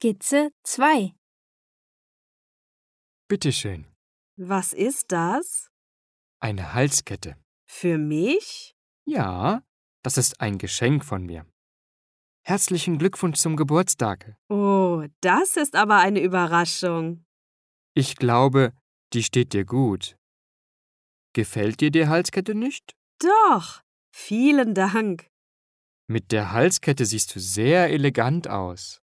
Skizze 2. Bitteschön. Was ist das? Eine Halskette. Für mich? Ja, das ist ein Geschenk von mir. Herzlichen Glückwunsch zum Geburtstag. Oh, das ist aber eine Überraschung. Ich glaube, die steht dir gut. Gefällt dir die Halskette nicht? Doch, vielen Dank. Mit der Halskette siehst du sehr elegant aus.